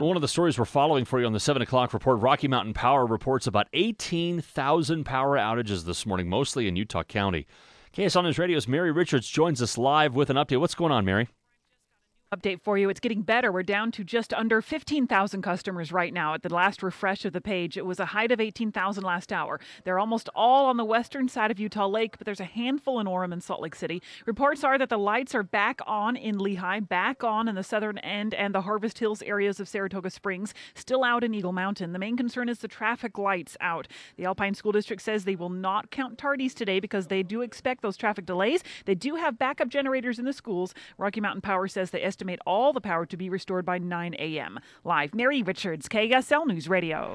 One of the stories we're following for you on the 7 o'clock report, Rocky Mountain Power reports about 18,000 power outages this morning, mostly in Utah County. KSL News Radio's Mary Richards joins us live with an update. What's going on, Mary? Update for you. It's getting better. We're down to just under 15,000 customers right now. At the last refresh of the page, it was a height of 18,000 last hour. They're almost all on the western side of Utah Lake, but there's a handful in Orem and Salt Lake City. Reports are that the lights are back on in Lehi, back on in the southern end and the Harvest Hills areas of Saratoga Springs, still out in Eagle Mountain. The main concern is the traffic lights out. The Alpine School District says they will not count tardies today because they do expect those traffic delays. They do have backup generators in the schools. Rocky Mountain Power says they estimate all the power to be restored by 9 a.m. Live, Mary Richards, KSL News Radio.